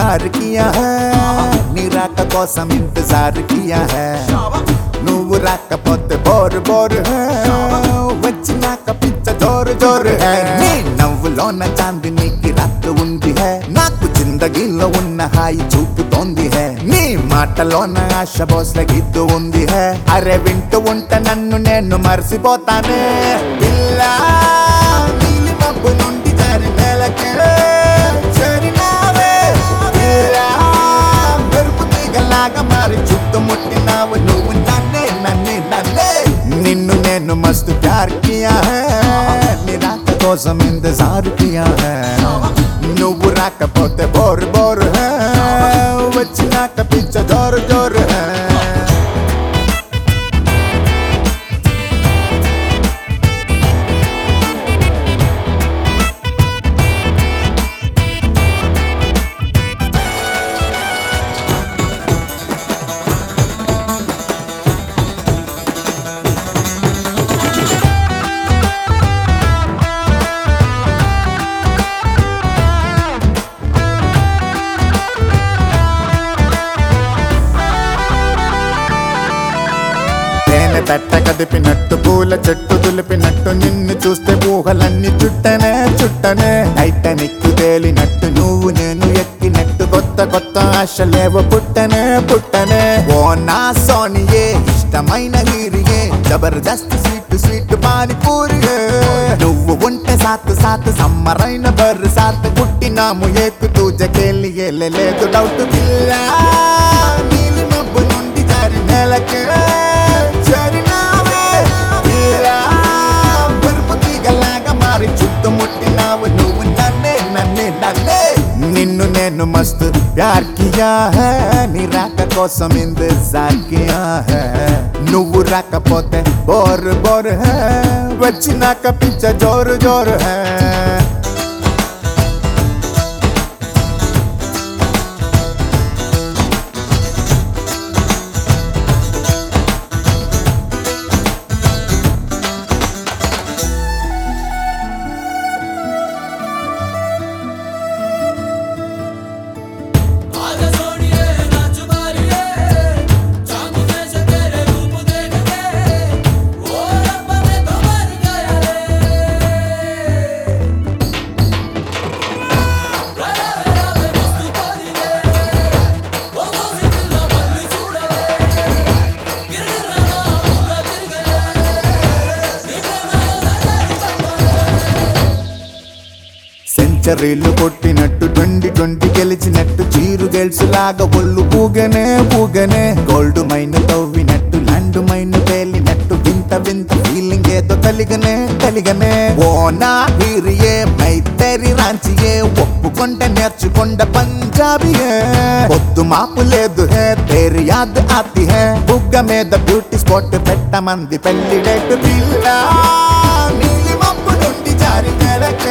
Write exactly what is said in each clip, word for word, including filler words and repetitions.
प्यार किया है नी राक కోసం इंतजार किया है నువ్వు రాకపోతే బోర్ బోర్ है వచ్చినాక పిచ్చ జోరు జోరు है నీ నవ్వులోన చాందినికి రాత్తు ఉంది है నాకు జిందగీలో ఉన్న హాయి చూపుతోంది है నీ మాటలోన ఆశ బోస్ల గీతు ఉంది है అరే వింటూ ఉంటే నన్ను నేను మర్చిపోతానే పిల్లా నీలి మబ్బు నుండి జారి నేలకే చేరినావే పిల్లా మెరుపు తీగలాగా మారి చుట్టుముట్టినావు నువ్వు నన్నే నన్నే నన్నే నిన్ను నేను మస్తు ప్యార్ కియా है నీ రాక కోసం ఇంతజార్ కియా है నువ్వు రాకపోతే బోర్ బోర్ है వచ్చినాక పిచ్చ జోరు జోరు है తట్ట కదిపినట్టు పూల చెట్టు దులిపినట్టు నిన్ను చూస్తే ఊహలన్నీ చుట్టనే చుట్టనే టైటానిక్ తేలినట్టు నువ్వు నేను ఎక్కినట్టు కొత్త కొత్త ఆశలేవో పుట్టనే పుట్టనే ఓ నా సోనియే ఇష్టమైన హీరియే జబర్దస్త్ స్వీట్ స్వీట్ పానీపూరియే నువ్వు ఉంటే సాత్ సాత్ సమ్మరైన బర్ర సాత్ పుట్టినాము ఏకు తూజకేలి లేదు డౌట్ పిల్లా నీలి మబ్బు నుండి జారి నేలకే చుట్టుముట్టినావు నువ్వు నన్నే నన్నే నన్నే నిన్ను నేను మస్తు ప్యార్ కియా है నీ రాక కోసం ఇంతజార్ కియా है నువ్వు రాకపోతే బోర్ బోర్ है వచ్చినాక పిచ్చ జోరు జోరు है సెంచరీలు కొట్టినట్టు ట్వంటీ ట్వంటీ గెలిచినట్టు చీరు గెల్స్ లాగా ఒళ్ళు పూగనే పూగనే గోల్డ్ మైన్ తవ్వినట్టు ల్యాండ్ మైన్ తేలినట్టు వింత వింత ఫీలింగ్ ఏదో కలిగనే కలిగనే ఓ నా హీరియే మైతేరి రాంచియే ఒప్పుకొండ నేర్చుకొండ పంజాబీయే పొద్దు మాపు లేదు హే తేరి యాద్ ఆతి హే బుగ్గ మీద బ్యూటీ స్పాట్ పెట్టమంది పెళ్లి డేట్ పిల్లా నీలి మబ్బు నుండి జారి నేలకే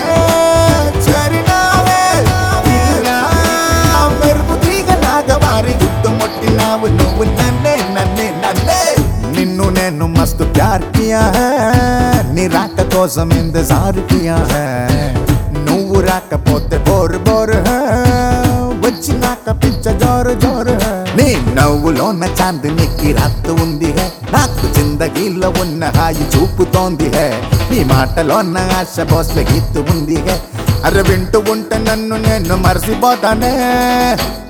నువ్వు నన్నే నన్నే నన్నే నిన్ను నేను మస్తు ప్యార్ కియా है నీ రాక కోసం ఇంతజార్ కియా है నువ్వు రాకపోతే బోర్ బోర్ है వచ్చినాక పిచ్చ జోరు జోరు है నీ నవ్వులోన చాందినికి రాత్తు ఉంది है నాకు జిందగీలో ఉన్న హాయి చూపుతోంది है నీ మాటలోన ఆశ బోస్ల గీతు ఉంది है అరే వింటూ ఉంటే నన్ను నేను మర్చిపోతానే